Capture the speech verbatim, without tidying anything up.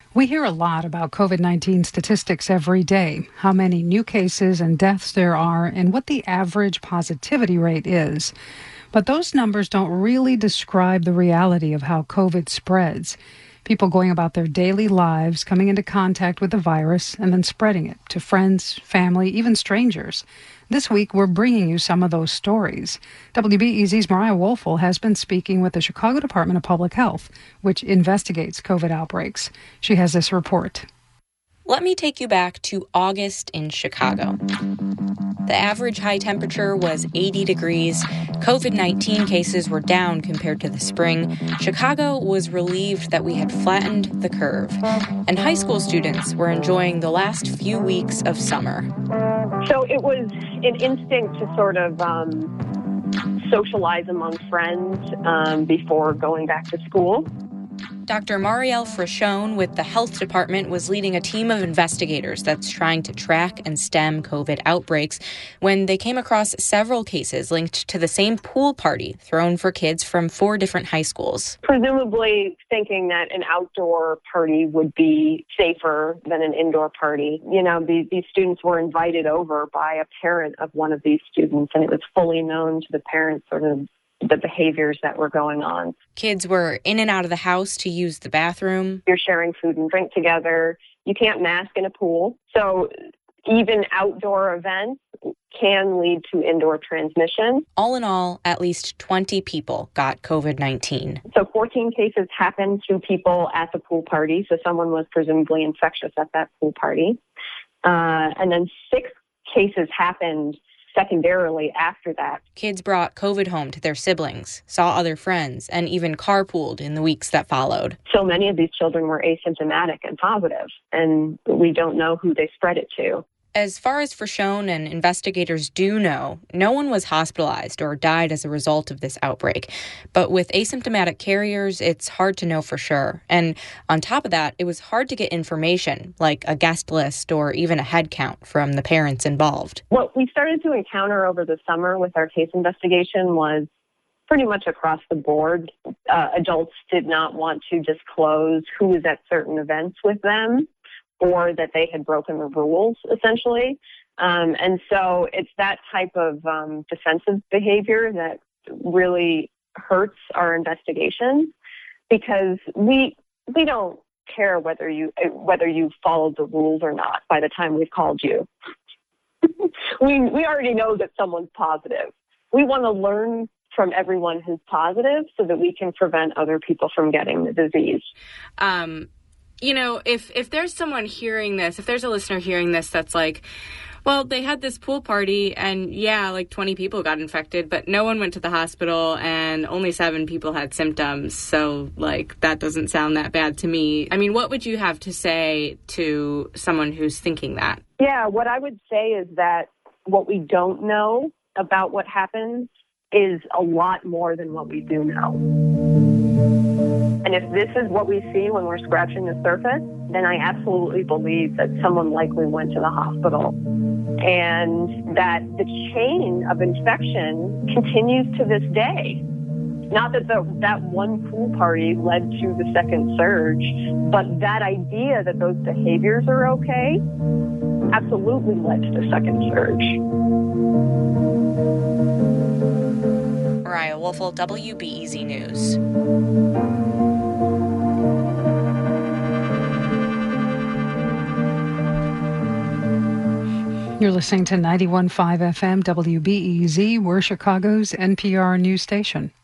We hear a lot about COVID nineteen statistics every day, how many new cases and deaths there are, and what the average positivity rate is. But those numbers don't really describe the reality of how COVID spreads. People going about their daily lives, coming into contact with the virus, and then spreading it to friends, family, even strangers. This week, we're bringing you some of those stories. W B E Z's Mariah Woelfel has been speaking with the Chicago Department of Public Health, which investigates COVID outbreaks. She has this report. Let me take you back to August in Chicago. The average high temperature was eighty degrees. COVID nineteen cases were down compared to the spring. Chicago was relieved that we had flattened the curve. And high school students were enjoying the last few weeks of summer. So it was an instinct to sort of um, socialize among friends um, before going back to school. Doctor Marielle Frechon with the health department was leading a team of investigators that's trying to track and stem COVID outbreaks when they came across several cases linked to the same pool party thrown for kids from four different high schools. Presumably thinking that an outdoor party would be safer than an indoor party. You know, these, these students were invited over by a parent of one of these students, and it was fully known to the parents sort of the behaviors that were going on. Kids were in and out of the house to use the bathroom. You're sharing food and drink together. You can't mask in a pool. So even outdoor events can lead to indoor transmission. All in all, at least twenty people got COVID nineteen. So fourteen cases happened to people at the pool party. So someone was presumably infectious at that pool party. Uh, and then six cases happened secondarily after that. Kids brought COVID home to their siblings, saw other friends, and even carpooled in the weeks that followed. So many of these children were asymptomatic and positive, and we don't know who they spread it to. As far as Frechon and investigators do know, no one was hospitalized or died as a result of this outbreak. But with asymptomatic carriers, it's hard to know for sure. And on top of that, it was hard to get information, like a guest list or even a head count from the parents involved. What we started to encounter over the summer with our case investigation was pretty much across the board. Uh, adults did not want to disclose who was at certain events with them, or that they had broken the rules, essentially. Um, and so it's that type of um, defensive behavior that really hurts our investigation, because we we don't care whether you whether you followed the rules or not by the time we've called you. we we already know that someone's positive. We want to learn from everyone who's positive so that we can prevent other people from getting the disease. Um. You know, if, if there's someone hearing this, if there's a listener hearing this that's like, well, they had this pool party and yeah, like twenty people got infected, but no one went to the hospital and only seven people had symptoms. So like, that doesn't sound that bad to me. I mean, what would you have to say to someone who's thinking that? Yeah, what I would say is that what we don't know about what happens is a lot more than what we do know. And if this is what we see when we're scratching the surface, then I absolutely believe that someone likely went to the hospital, and that the chain of infection continues to this day. Not that the, that one pool party led to the second surge, but that idea that those behaviors are okay absolutely led to the second surge. Mariah Woelfel, W B E Z News. You're listening to ninety-one point five F M W B E Z. We're Chicago's N P R news station.